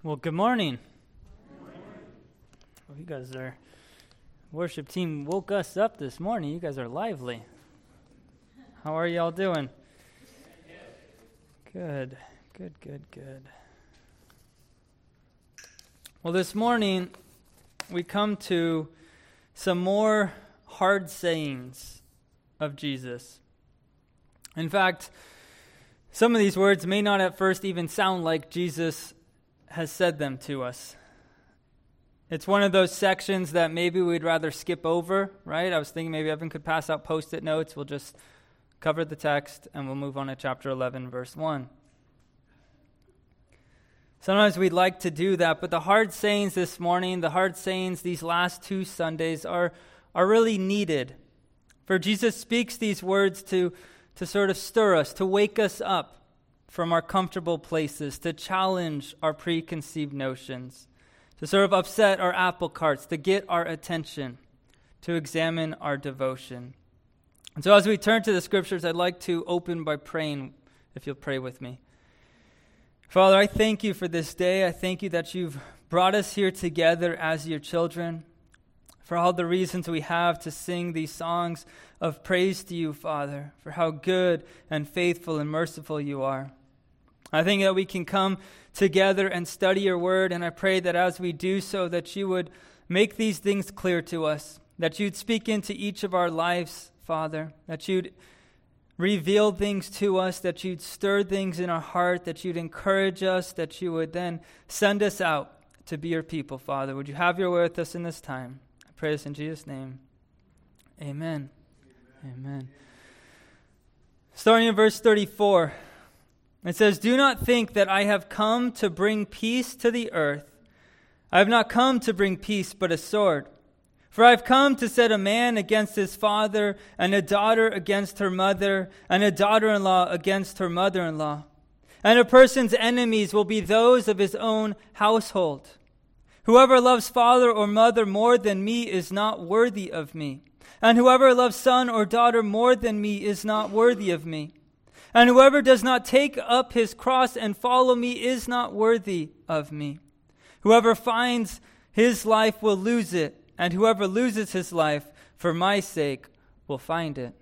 Well, good morning. Well, you guys worship team woke us up this morning. You guys are lively. How are y'all doing? Good. Well, this morning we come to some more hard sayings of Jesus. In fact, some of these words may not at first even sound like Jesus has said them to us. It's one of those sections that maybe we'd rather skip over, right? I was thinking maybe Evan could pass out Post-it notes. We'll just cover the text and we'll move on to chapter 11, verse 1. Sometimes we'd like to do that, but the hard sayings this morning, the hard sayings these last two Sundays are really needed. For Jesus speaks these words to sort of stir us, to wake us up from our comfortable places, to challenge our preconceived notions, to sort of upset our apple carts, to get our attention, to examine our devotion. And so as we turn to the scriptures, I'd like to open by praying, if you'll pray with me. Father, I thank you for this day. I thank you that you've brought us here together as your children, for all the reasons we have to sing these songs of praise to you, Father, for how good and faithful and merciful you are. I think that we can come together and study your word, and I pray that as we do so, that you would make these things clear to us, that you'd speak into each of our lives, Father, that you'd reveal things to us, that you'd stir things in our heart, that you'd encourage us, that you would then send us out to be your people, Father. Would you have your way with us in this time? I pray this in Jesus' name. Amen. Amen. Starting in verse 34, it says, "Do not think that I have come to bring peace to the earth. I have not come to bring peace, but a sword. For I have come to set a man against his father, and a daughter against her mother, and a daughter-in-law against her mother-in-law. And a person's enemies will be those of his own household. Whoever loves father or mother more than me is not worthy of me. And whoever loves son or daughter more than me is not worthy of me. And whoever does not take up his cross and follow me is not worthy of me. Whoever finds his life will lose it, and whoever loses his life for my sake will find it."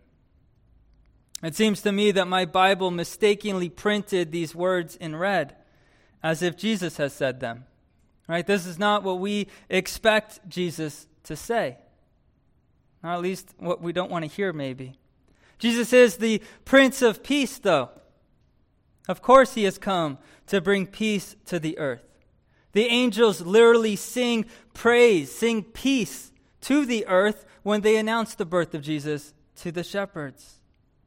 It seems to me that my Bible mistakenly printed these words in red, as if Jesus has said them. Right? This is not what we expect Jesus to say. Or at least what we don't want to hear, maybe. Jesus is the Prince of Peace, though. Of course he has come to bring peace to the earth. The angels literally sing praise, sing peace to the earth when they announce the birth of Jesus to the shepherds.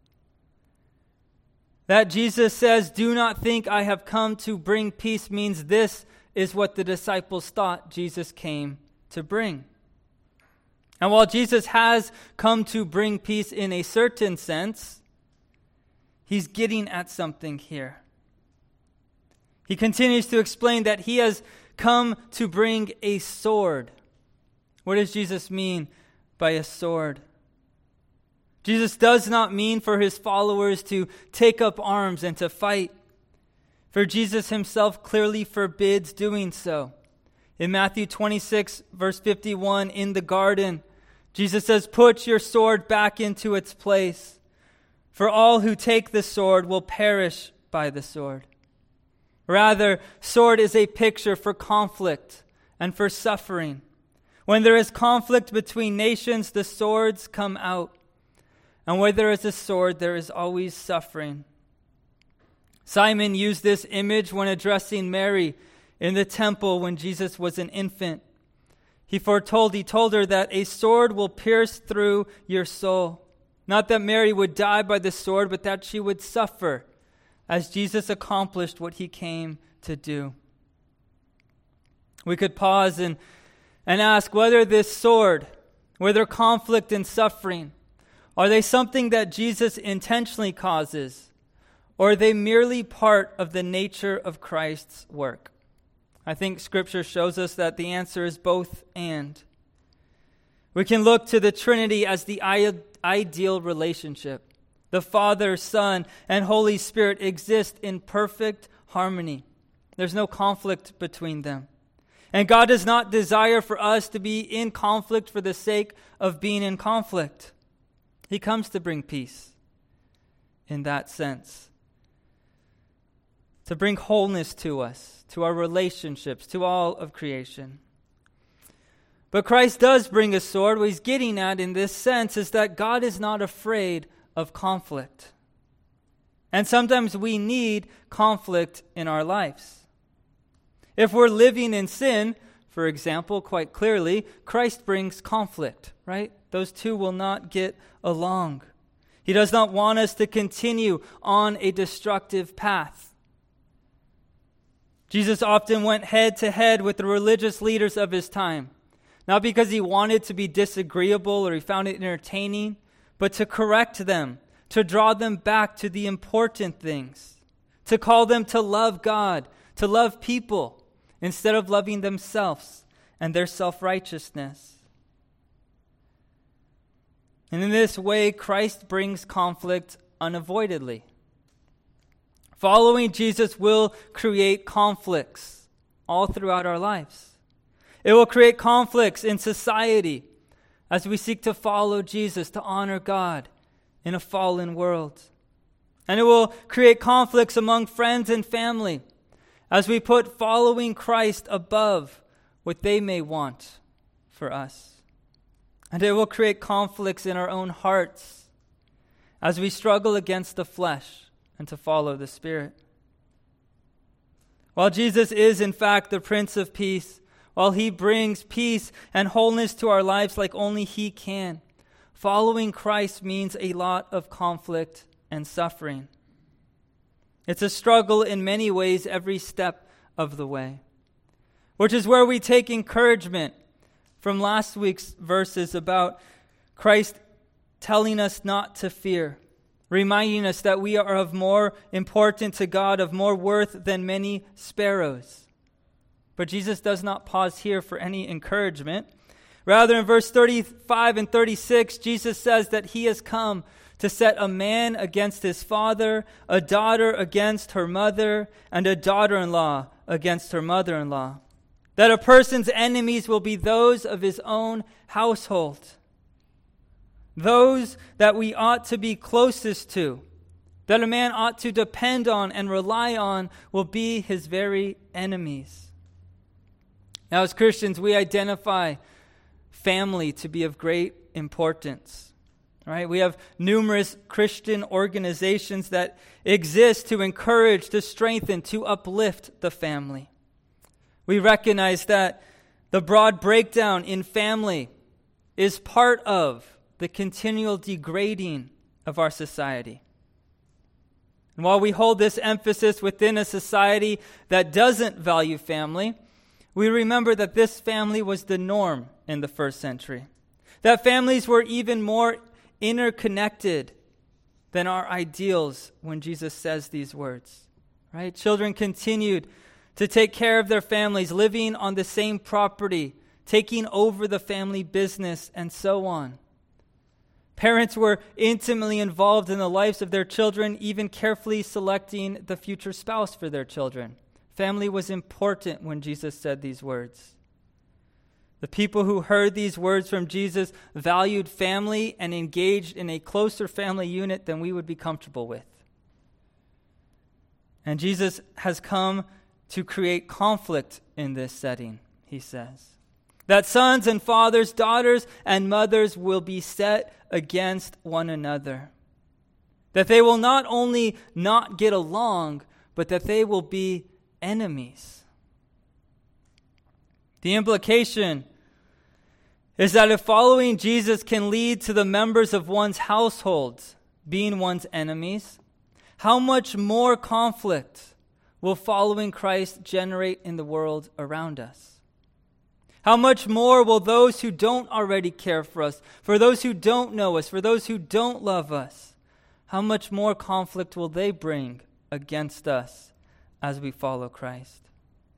That Jesus says, "Do not think I have come to bring peace," means this is what the disciples thought Jesus came to bring. And while Jesus has come to bring peace in a certain sense, he's getting at something here. He continues to explain that he has come to bring a sword. What does Jesus mean by a sword? Jesus does not mean for his followers to take up arms and to fight, for Jesus himself clearly forbids doing so. In Matthew 26, verse 51, in the garden, Jesus says, "Put your sword back into its place, for all who take the sword will perish by the sword." Rather, sword is a picture for conflict and for suffering. When there is conflict between nations, the swords come out. And where there is a sword, there is always suffering. Simon used this image when addressing Mary in the temple when Jesus was an infant. He told her that a sword will pierce through your soul. Not that Mary would die by the sword, but that she would suffer as Jesus accomplished what he came to do. We could pause and ask whether this sword, whether conflict and suffering, are they something that Jesus intentionally causes, or are they merely part of the nature of Christ's work? I think Scripture shows us that the answer is both and. We can look to the Trinity as the ideal relationship. The Father, Son, and Holy Spirit exist in perfect harmony. There's no conflict between them. And God does not desire for us to be in conflict for the sake of being in conflict. He comes to bring peace in that sense, to bring wholeness to us, to our relationships, to all of creation. But Christ does bring a sword. What he's getting at in this sense is that God is not afraid of conflict. And sometimes we need conflict in our lives. If we're living in sin, for example, quite clearly, Christ brings conflict, right? Those two will not get along. He does not want us to continue on a destructive path. Jesus often went head to head with the religious leaders of his time, not because he wanted to be disagreeable or he found it entertaining, but to correct them, to draw them back to the important things, to call them to love God, to love people, instead of loving themselves and their self-righteousness. And in this way, Christ brings conflict unavoidably. Following Jesus will create conflicts all throughout our lives. It will create conflicts in society as we seek to follow Jesus, to honor God in a fallen world. And it will create conflicts among friends and family as we put following Christ above what they may want for us. And it will create conflicts in our own hearts as we struggle against the flesh and to follow the Spirit. While Jesus is, in fact, the Prince of Peace, while he brings peace and wholeness to our lives like only he can, following Christ means a lot of conflict and suffering. It's a struggle in many ways every step of the way, which is where we take encouragement from last week's verses about Christ telling us not to fear, reminding us that we are of more importance to God, of more worth than many sparrows. But Jesus does not pause here for any encouragement. Rather, in verse 35 and 36, Jesus says that he has come to set a man against his father, a daughter against her mother, and a daughter-in-law against her mother-in-law. That a person's enemies will be those of his own household. Those that we ought to be closest to, that a man ought to depend on and rely on, will be his very enemies. Now, as Christians, we identify family to be of great importance. Right? We have numerous Christian organizations that exist to encourage, to strengthen, to uplift the family. We recognize that the broad breakdown in family is part of the continual degrading of our society. And while we hold this emphasis within a society that doesn't value family, we remember that this family was the norm in the first century. That families were even more interconnected than our ideals when Jesus says these words. Right? Children continued to take care of their families, living on the same property, taking over the family business, and so on. Parents were intimately involved in the lives of their children, even carefully selecting the future spouse for their children. Family was important when Jesus said these words. The people who heard these words from Jesus valued family and engaged in a closer family unit than we would be comfortable with. And Jesus has come to create conflict in this setting, he says. That sons and fathers, daughters and mothers will be set against one another. That they will not only not get along, but that they will be enemies. The implication is that if following Jesus can lead to the members of one's households being one's enemies, how much more conflict will following Christ generate in the world around us? How much more will those who don't already care for us, for those who don't know us, for those who don't love us, how much more conflict will they bring against us as we follow Christ?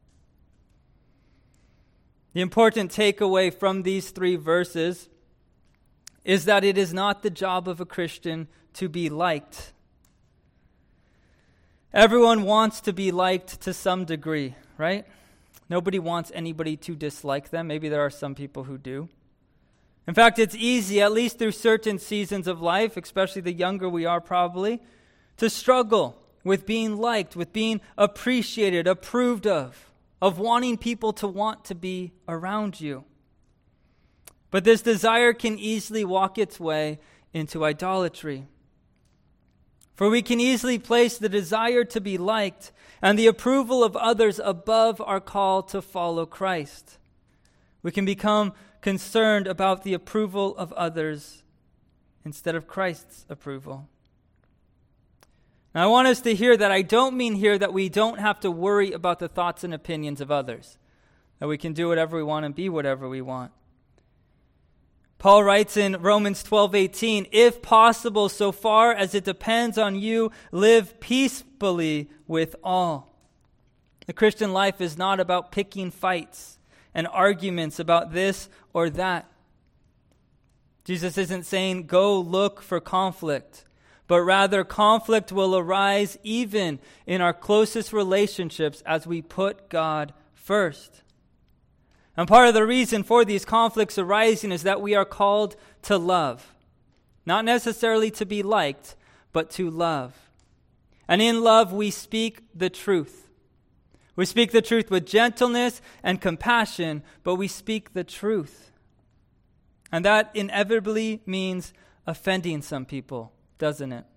The important takeaway from these three verses is that it is not the job of a Christian to be liked. Everyone wants to be liked to some degree, right? Nobody wants anybody to dislike them. Maybe there are some people who do. In fact, it's easy, at least through certain seasons of life, especially the younger we are probably, to struggle with being liked, with being appreciated, approved of wanting people to want to be around you. But this desire can easily walk its way into idolatry. For we can easily place the desire to be liked and the approval of others above our call to follow Christ. We can become concerned about the approval of others instead of Christ's approval. Now, I want us to hear that I don't mean here that we don't have to worry about the thoughts and opinions of others, that we can do whatever we want and be whatever we want. Paul writes in Romans 12:18, "If possible, so far as it depends on you, live peacefully with all." The Christian life is not about picking fights and arguments about this or that. Jesus isn't saying, go look for conflict, but rather conflict will arise even in our closest relationships as we put God first. And part of the reason for these conflicts arising is that we are called to love. Not necessarily to be liked, but to love. And in love, we speak the truth. We speak the truth with gentleness and compassion, but we speak the truth. And that inevitably means offending some people, doesn't it?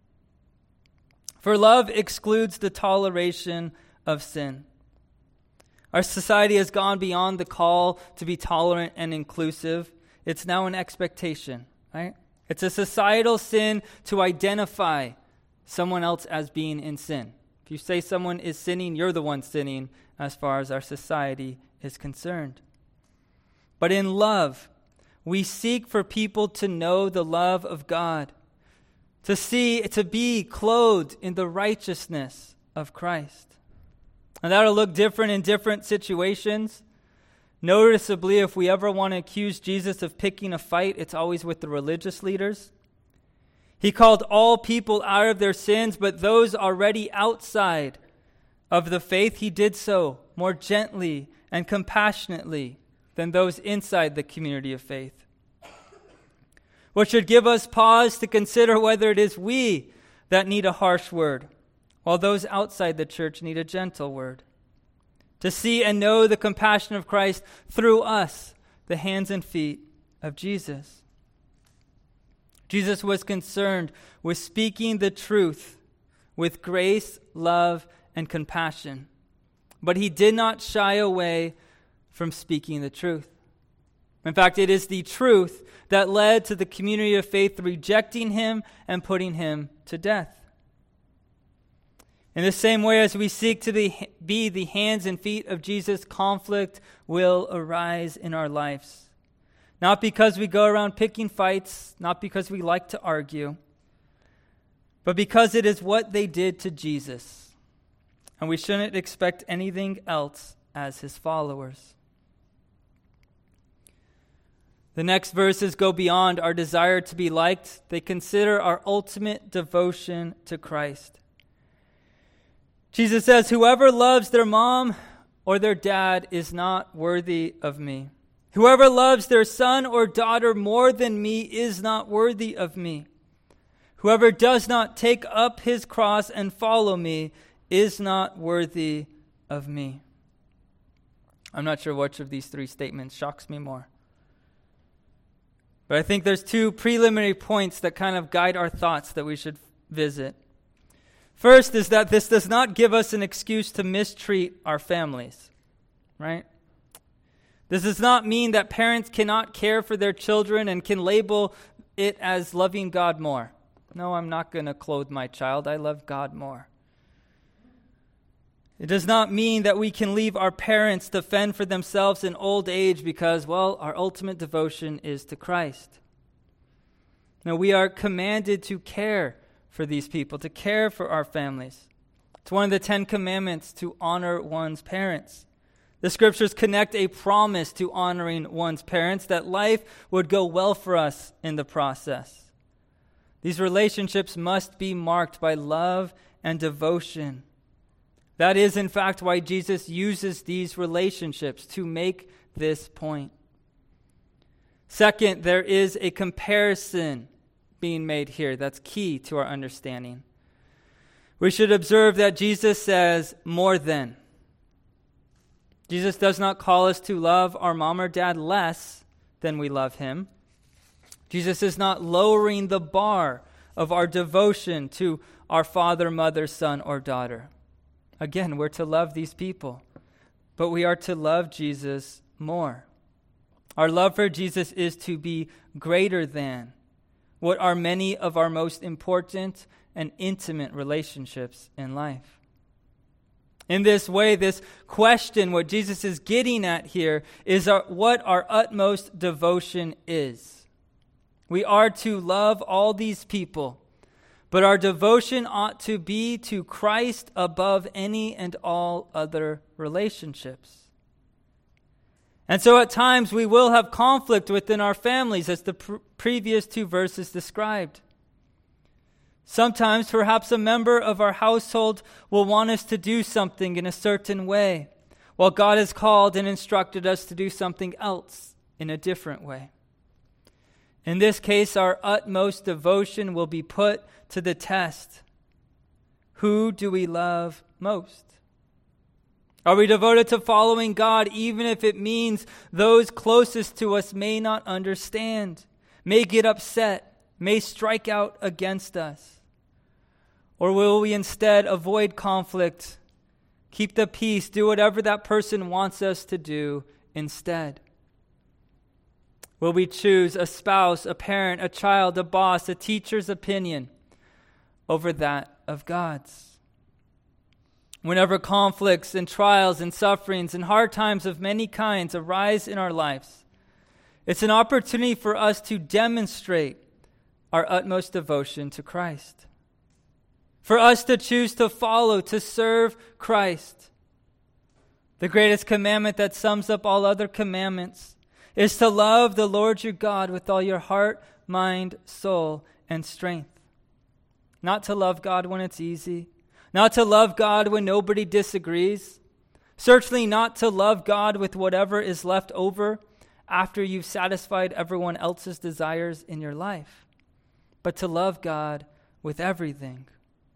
For love excludes the toleration of sin. Our society has gone beyond the call to be tolerant and inclusive. It's now an expectation, right? It's a societal sin to identify someone else as being in sin. If you say someone is sinning, you're the one sinning as far as our society is concerned. But in love, we seek for people to know the love of God, to be clothed in the righteousness of Christ. And that'll look different in different situations. Noticeably, if we ever want to accuse Jesus of picking a fight, it's always with the religious leaders. He called all people out of their sins, but those already outside of the faith, he did so more gently and compassionately than those inside the community of faith. What should give us pause to consider whether it is we that need a harsh word, while those outside the church need a gentle word. To see and know the compassion of Christ through us, the hands and feet of Jesus. Jesus was concerned with speaking the truth with grace, love, and compassion. But he did not shy away from speaking the truth. In fact, it is the truth that led to the community of faith rejecting him and putting him to death. In the same way as we seek to be the hands and feet of Jesus, conflict will arise in our lives. Not because we go around picking fights, not because we like to argue, but because it is what they did to Jesus. And we shouldn't expect anything else as his followers. The next verses go beyond our desire to be liked. They consider our ultimate devotion to Christ. Jesus says, "Whoever loves their mom or their dad is not worthy of me. Whoever loves their son or daughter more than me is not worthy of me. Whoever does not take up his cross and follow me is not worthy of me." I'm not sure which of these three statements shocks me more. But I think there's two preliminary points that kind of guide our thoughts that we should visit. First is that this does not give us an excuse to mistreat our families, right? This does not mean that parents cannot care for their children and can label it as loving God more. No, I'm not going to clothe my child. I love God more. It does not mean that we can leave our parents to fend for themselves in old age because, well, our ultimate devotion is to Christ. No, we are commanded to care for these people, to care for our families. It's one of the 10 commandments to honor one's parents. The scriptures connect a promise to honoring one's parents, that life would go well for us in the process. These relationships must be marked by love and devotion. That is, in fact, why Jesus uses these relationships to make this point. Second, there is a comparison being made here that's key to our understanding. We should observe that Jesus says, more than. Jesus does not call us to love our mom or dad less than we love him. Jesus is not lowering the bar of our devotion to our father, mother, son, or daughter. Again, we're to love these people, but we are to love Jesus more. Our love for Jesus is to be greater than what are many of our most important and intimate relationships in life. In this way, this question, what Jesus is getting at here, is what our utmost devotion is. We are to love all these people, but our devotion ought to be to Christ above any and all other relationships. And so at times we will have conflict within our families, as the previous two verses described. Sometimes perhaps a member of our household will want us to do something in a certain way, while God has called and instructed us to do something else in a different way. In this case, our utmost devotion will be put to the test. Who do we love most? Are we devoted to following God even if it means those closest to us may not understand, may get upset, may strike out against us? Or will we instead avoid conflict, keep the peace, do whatever that person wants us to do instead? Will we choose a spouse, a parent, a child, a boss, a teacher's opinion over that of God's? Whenever conflicts and trials and sufferings and hard times of many kinds arise in our lives, it's an opportunity for us to demonstrate our utmost devotion to Christ. For us to choose to follow, to serve Christ. The greatest commandment that sums up all other commandments is to love the Lord your God with all your heart, mind, soul, and strength. Not to love God when it's easy. Not to love God when nobody disagrees. Certainly not to love God with whatever is left over after you've satisfied everyone else's desires in your life. But to love God with everything.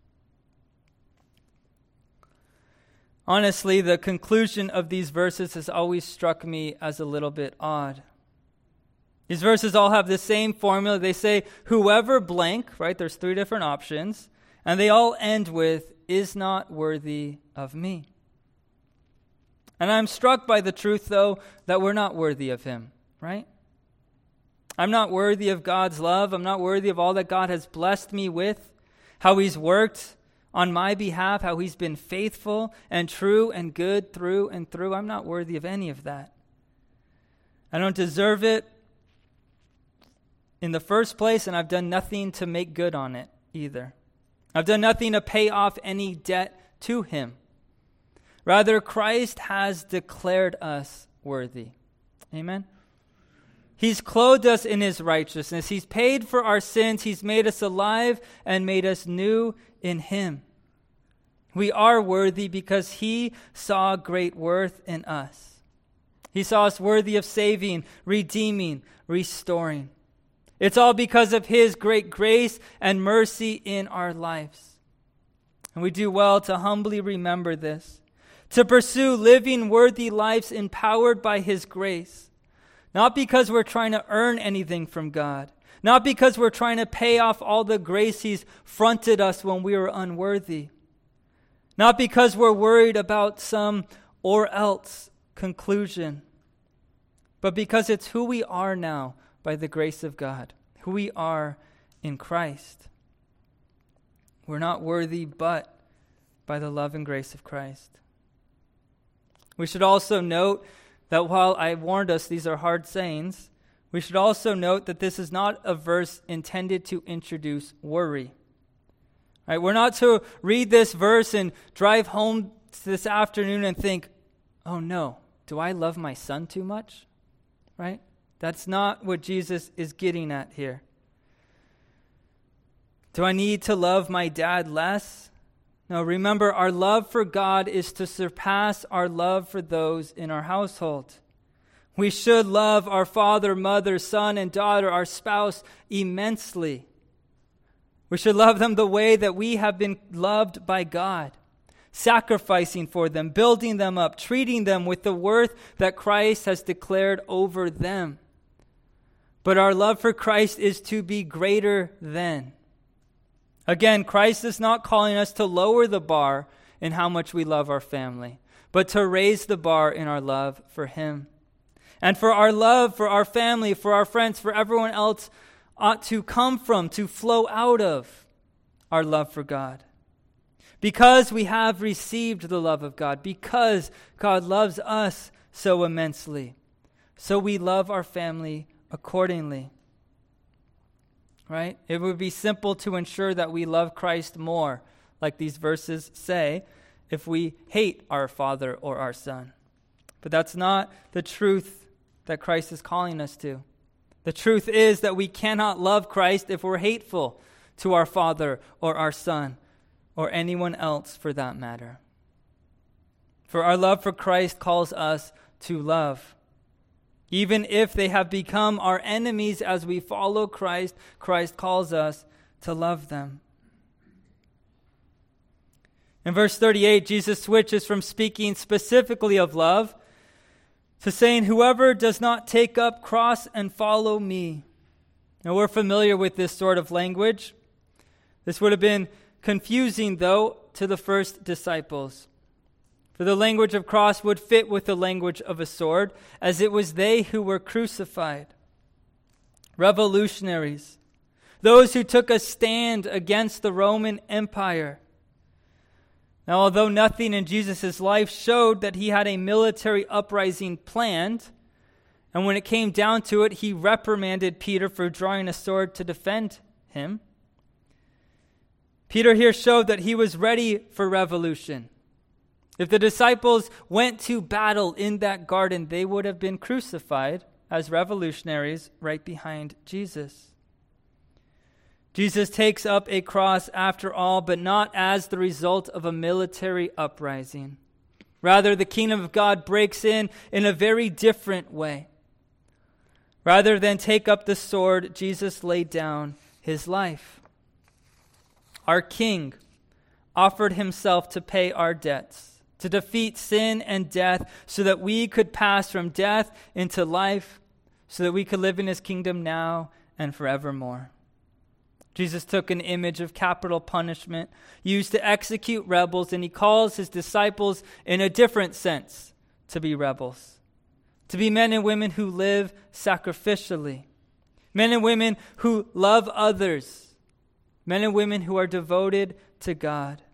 Honestly, the conclusion of these verses has always struck me as a little bit odd. These verses all have the same formula. They say, whoever blank, right? There's three different options. And they all end with, is not worthy of me. And I'm struck by the truth, though, that we're not worthy of him, right? I'm not worthy of God's love. I'm not worthy of all that God has blessed me with, how he's worked on my behalf, how he's been faithful and true and good through and through. I'm not worthy of any of that. I don't deserve it in the first place, and I've done nothing to make good on it either. I've done nothing to pay off any debt to him. Rather, Christ has declared us worthy. Amen? He's clothed us in his righteousness. He's paid for our sins. He's made us alive and made us new in him. We are worthy because he saw great worth in us. He saw us worthy of saving, redeeming, restoring. It's all because of his great grace and mercy in our lives. And we do well to humbly remember this, to pursue living worthy lives empowered by his grace, not because we're trying to earn anything from God, not because we're trying to pay off all the grace he's fronted us when we were unworthy, not because we're worried about some or else conclusion, but because it's who we are now by the grace of God, who we are in Christ. We're not worthy but by the love and grace of Christ. We should also note that while I warned us these are hard sayings, we should also note that this is not a verse intended to introduce worry. Right? We're not to read this verse and drive home this afternoon and think, oh no, do I love my son too much? Right? That's not what Jesus is getting at here. Do I need to love my dad less? No, remember, our love for God is to surpass our love for those in our household. We should love our father, mother, son, and daughter, our spouse, immensely. We should love them the way that we have been loved by God, sacrificing for them, building them up, treating them with the worth that Christ has declared over them. But our love for Christ is to be greater than. Again, Christ is not calling us to lower the bar in how much we love our family, but to raise the bar in our love for Him. And for our love for our family, for our friends, for everyone else ought to come from, to flow out of our love for God. Because we have received the love of God, because God loves us so immensely, so we love our family accordingly. Right? It would be simple to ensure that we love Christ more, like these verses say, if we hate our father or our son. But that's not the truth that Christ is calling us to. The truth is that we cannot love Christ if we're hateful to our father or our son or anyone else for that matter. For our love for Christ calls us to love. Even if they have become our enemies as we follow Christ, Christ calls us to love them. In verse 38, Jesus switches from speaking specifically of love to saying, whoever does not take up cross and follow me. Now, we're familiar with this sort of language. This would have been confusing, though, to the first disciples. For the language of cross would fit with the language of a sword, as it was they who were crucified. Revolutionaries, those who took a stand against the Roman Empire. Now, although nothing in Jesus' life showed that he had a military uprising planned, and when it came down to it, he reprimanded Peter for drawing a sword to defend him, Peter here showed that he was ready for revolution. If the disciples went to battle in that garden, they would have been crucified as revolutionaries right behind Jesus. Jesus takes up a cross after all, but not as the result of a military uprising. Rather, the kingdom of God breaks in a very different way. Rather than take up the sword, Jesus laid down his life. Our King offered himself to pay our debts, to defeat sin and death, so that we could pass from death into life, so that we could live in his kingdom now and forevermore. Jesus took an image of capital punishment used to execute rebels, and he calls his disciples in a different sense to be rebels, to be men and women who live sacrificially, men and women who love others, men and women who are devoted to God.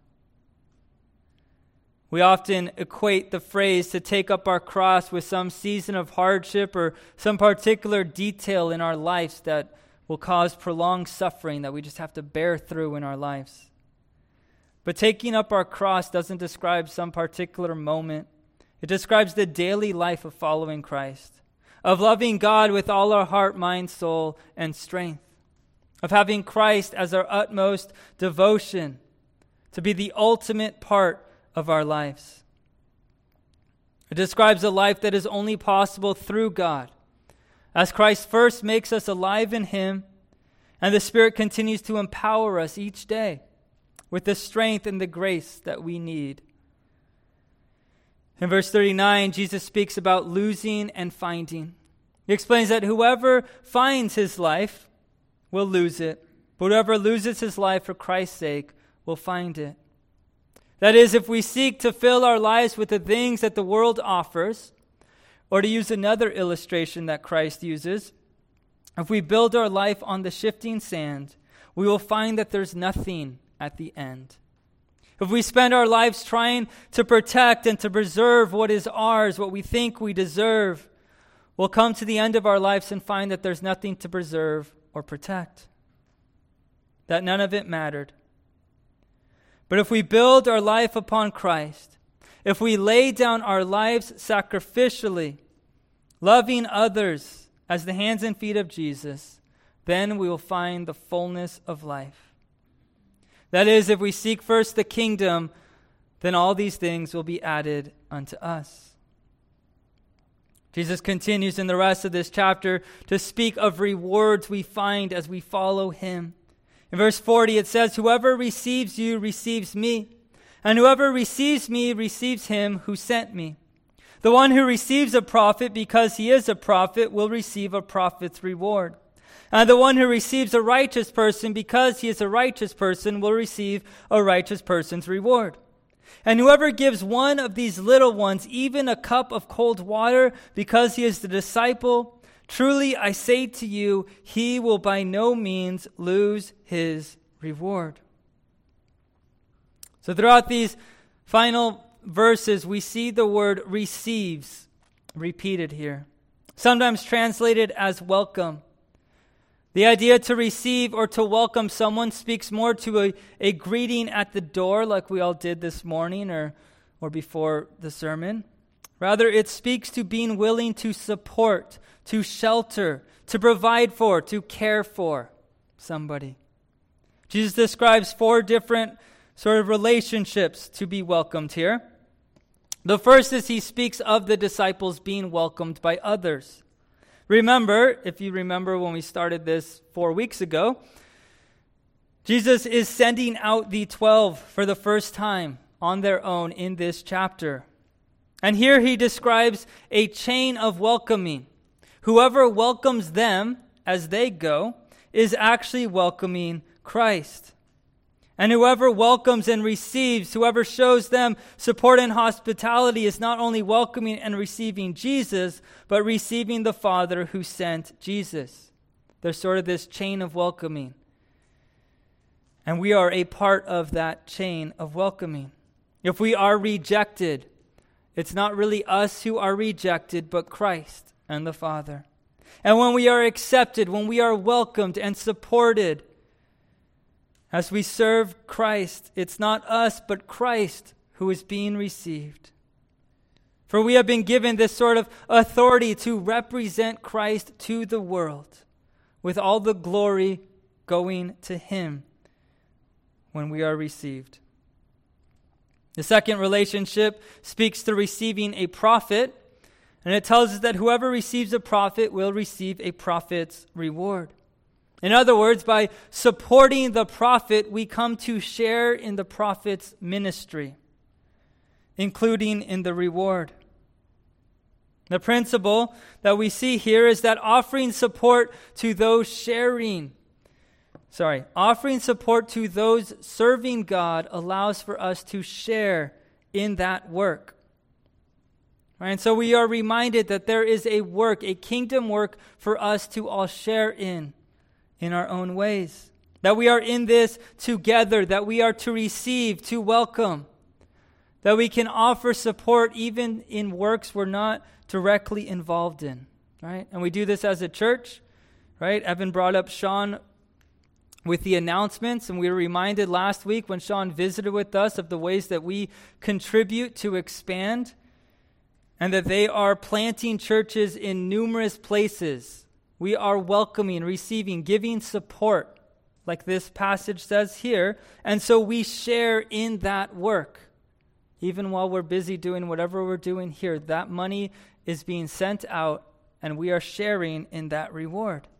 We often equate the phrase to take up our cross with some season of hardship or some particular detail in our lives that will cause prolonged suffering that we just have to bear through in our lives. But taking up our cross doesn't describe some particular moment. It describes the daily life of following Christ, of loving God with all our heart, mind, soul, and strength, of having Christ as our utmost devotion, to be the ultimate part of our lives. It describes a life that is only possible through God, as Christ first makes us alive in him, and the Spirit continues to empower us each day with the strength and the grace that we need. In verse 39, Jesus speaks about losing and finding. He explains that whoever finds his life will lose it, but whoever loses his life for Christ's sake will find it. That is, if we seek to fill our lives with the things that the world offers, or to use another illustration that Christ uses, if we build our life on the shifting sand, we will find that there's nothing at the end. If we spend our lives trying to protect and to preserve what is ours, what we think we deserve, we'll come to the end of our lives and find that there's nothing to preserve or protect, that none of it mattered. But if we build our life upon Christ, if we lay down our lives sacrificially, loving others as the hands and feet of Jesus, then we will find the fullness of life. That is, if we seek first the kingdom, then all these things will be added unto us. Jesus continues in the rest of this chapter to speak of rewards we find as we follow him. In verse 40 it says, "Whoever receives you receives me, and whoever receives me receives him who sent me. The one who receives a prophet because he is a prophet will receive a prophet's reward. And the one who receives a righteous person because he is a righteous person will receive a righteous person's reward. And whoever gives one of these little ones even a cup of cold water because he is the disciple, truly I say to you, he will by no means lose his reward." So throughout these final verses, we see the word receives repeated here, sometimes translated as welcome. The idea to receive or to welcome someone speaks more to a greeting at the door like we all did this morning or before the sermon. Rather, it speaks to being willing to support, to shelter, to provide for, to care for somebody. Jesus describes 4 different sort of relationships to be welcomed here. The first is he speaks of the disciples being welcomed by others. Remember, if you remember when we started this 4 weeks ago, Jesus is sending out the 12 for the first time on their own in this chapter. And here he describes a chain of welcoming. Whoever welcomes them as they go is actually welcoming Christ. And whoever welcomes and receives, whoever shows them support and hospitality is not only welcoming and receiving Jesus, but receiving the Father who sent Jesus. There's sort of this chain of welcoming. And we are a part of that chain of welcoming. If we are rejected, it's not really us who are rejected, but Christ and the Father. And when we are accepted, when we are welcomed and supported, as we serve Christ, it's not us, but Christ who is being received. For we have been given this sort of authority to represent Christ to the world, with all the glory going to him when we are received. The second relationship speaks to receiving a prophet, and it tells us that whoever receives a prophet will receive a prophet's reward. In other words, by supporting the prophet, we come to share in the prophet's ministry, including in the reward. The principle that we see here is that offering support to those serving God allows for us to share in that work. Right? And so we are reminded that there is a work, a kingdom work for us to all share in our own ways. That we are in this together, that we are to receive, to welcome, that we can offer support even in works we're not directly involved in, right? And we do this as a church, right? Evan brought up Sean with the announcements, and we were reminded last week when Sean visited with us of the ways that we contribute to expand, and that they are planting churches in numerous places. We are welcoming, receiving, giving support, like this passage says here. And so we share in that work. Even while we're busy doing whatever we're doing here, that money is being sent out, and we are sharing in that reward.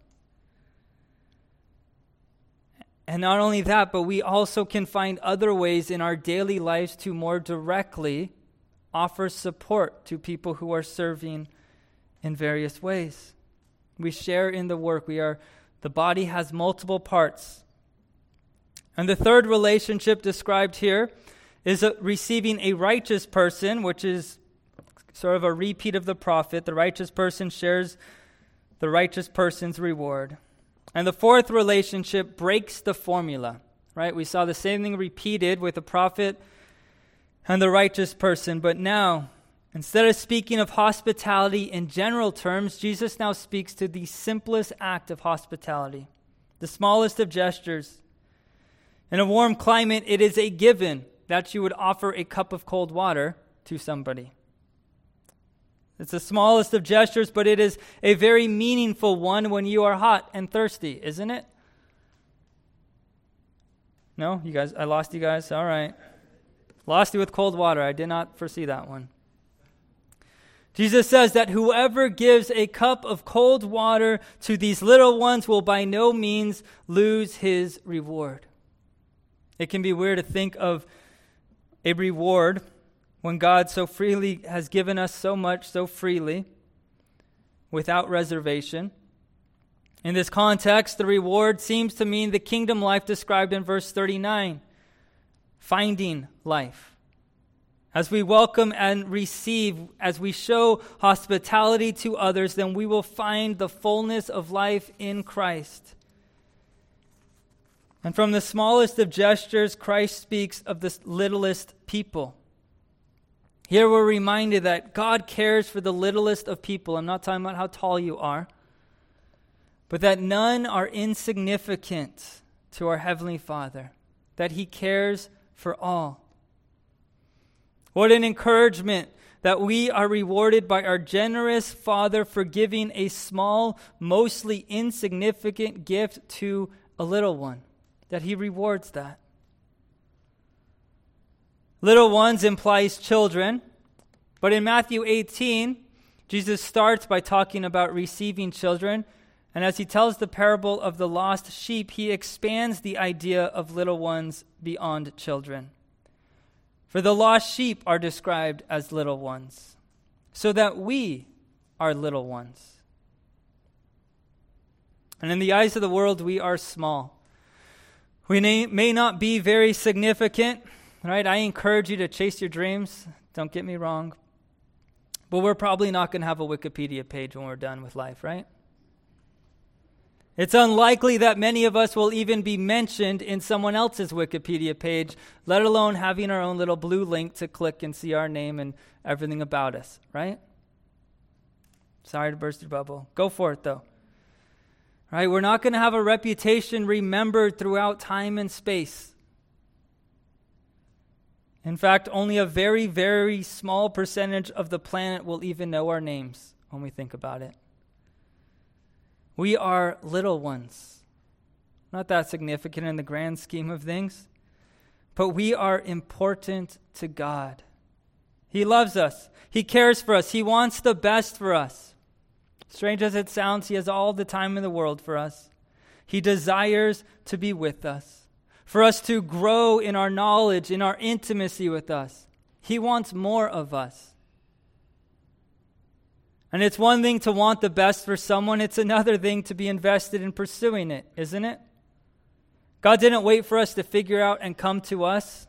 And not only that, but we also can find other ways in our daily lives to more directly offer support to people who are serving in various ways. We share in the work. The body has multiple parts. And the third relationship described here is receiving a righteous person, which is sort of a repeat of the prophet. The righteous person shares the righteous person's reward. And the fourth relationship breaks the formula, right? We saw the same thing repeated with the prophet and the righteous person, but now, instead of speaking of hospitality in general terms, Jesus now speaks to the simplest act of hospitality, the smallest of gestures. In a warm climate, it is a given that you would offer a cup of cold water to somebody. It's the smallest of gestures, but it is a very meaningful one when you are hot and thirsty, isn't it? No? You guys, I lost you guys? All right. Lost you with cold water. I did not foresee that one. Jesus says that whoever gives a cup of cold water to these little ones will by no means lose his reward. It can be weird to think of a reward when God so freely has given us so much, so freely, without reservation. In this context, the reward seems to mean the kingdom life described in verse 39, finding life. As we welcome and receive, as we show hospitality to others, then we will find the fullness of life in Christ. And from the smallest of gestures, Christ speaks of the littlest people. Here we're reminded that God cares for the littlest of people. I'm not talking about how tall you are, but that none are insignificant to our Heavenly Father, that He cares for all. What an encouragement that we are rewarded by our generous Father for giving a small, mostly insignificant gift to a little one, that He rewards that. Little ones implies children, but in Matthew 18, Jesus starts by talking about receiving children, and as He tells the parable of the lost sheep, He expands the idea of little ones beyond children. For the lost sheep are described as little ones, so that we are little ones. And in the eyes of the world, we are small. We may not be very significant, right? I encourage you to chase your dreams. Don't get me wrong. But we're probably not going to have a Wikipedia page when we're done with life, right? It's unlikely that many of us will even be mentioned in someone else's Wikipedia page, let alone having our own little blue link to click and see our name and everything about us, right? Sorry to burst your bubble. Go for it, though. Right? We're not going to have a reputation remembered throughout time and space. In fact, only a very, very small percentage of the planet will even know our names when we think about it. We are little ones. Not that significant in the grand scheme of things, but we are important to God. He loves us. He cares for us. He wants the best for us. Strange as it sounds, He has all the time in the world for us. He desires to be with us, for us to grow in our knowledge, in our intimacy with us. He wants more of us. And it's one thing to want the best for someone. It's another thing to be invested in pursuing it, isn't it? God didn't wait for us to figure out and come to us.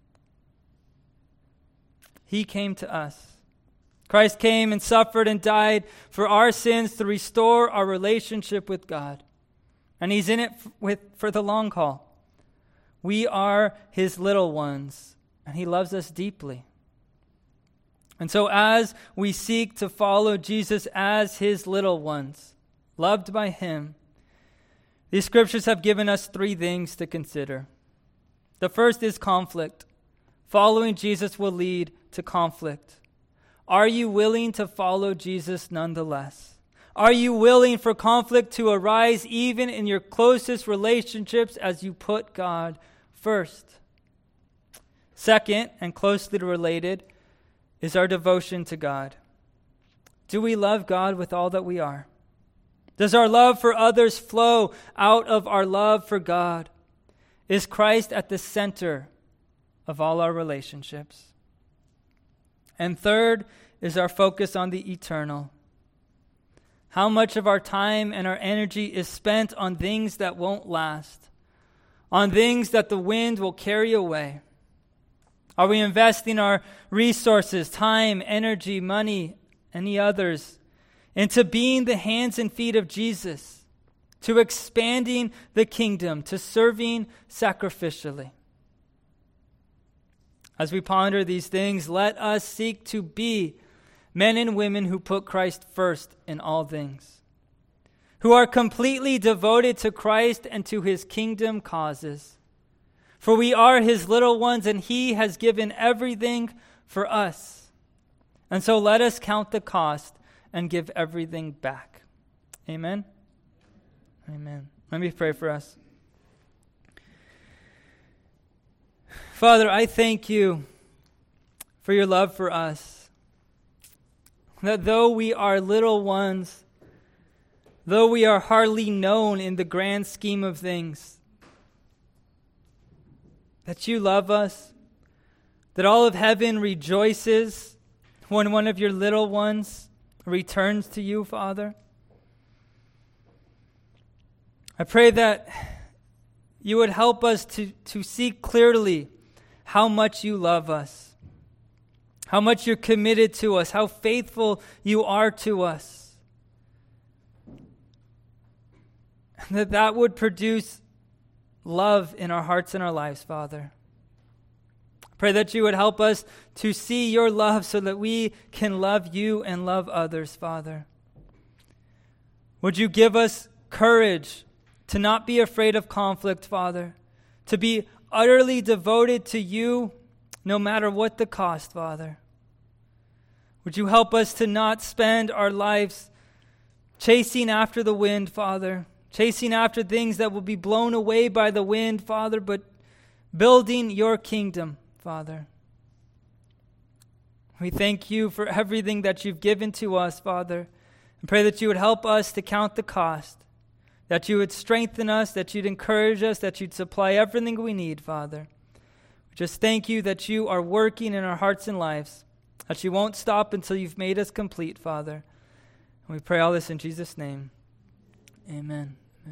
He came to us. Christ came and suffered and died for our sins to restore our relationship with God. And He's in it for the long haul. We are His little ones, and He loves us deeply. And so as we seek to follow Jesus as His little ones, loved by Him, these scriptures have given us three things to consider. The first is conflict. Following Jesus will lead to conflict. Are you willing to follow Jesus nonetheless? Are you willing for conflict to arise even in your closest relationships as you put God first? Second, and closely related, is our devotion to God. Do we love God with all that we are? Does our love for others flow out of our love for God? Is Christ at the center of all our relationships? And third is our focus on the eternal. How much of our time and our energy is spent on things that won't last, on things that the wind will carry away? Are we investing our resources, time, energy, money, any others, into being the hands and feet of Jesus, to expanding the kingdom, to serving sacrificially? As we ponder these things, let us seek to be men and women who put Christ first in all things, who are completely devoted to Christ and to His kingdom causes. For we are His little ones, and He has given everything for us. And so let us count the cost and give everything back. Amen? Amen. Let me pray for us. Father, I thank you for your love for us. That though we are little ones, though we are hardly known in the grand scheme of things, that you love us, that all of heaven rejoices when one of your little ones returns to you, Father. I pray that you would help us to see clearly how much you love us, how much you're committed to us, how faithful you are to us. And that would produce love in our hearts and our lives, Father. Pray that you would help us to see your love so that we can love you and love others, Father. Would you give us courage to not be afraid of conflict, Father, to be utterly devoted to you no matter what the cost, Father. Would you help us to not spend our lives chasing after the wind, Father, chasing after things that will be blown away by the wind, Father, but building your kingdom, Father. We thank you for everything that you've given to us, Father, and pray that you would help us to count the cost, that you would strengthen us, that you'd encourage us, that you'd supply everything we need, Father. We just thank you that you are working in our hearts and lives, that you won't stop until you've made us complete, Father. And we pray all this in Jesus' name. Amen.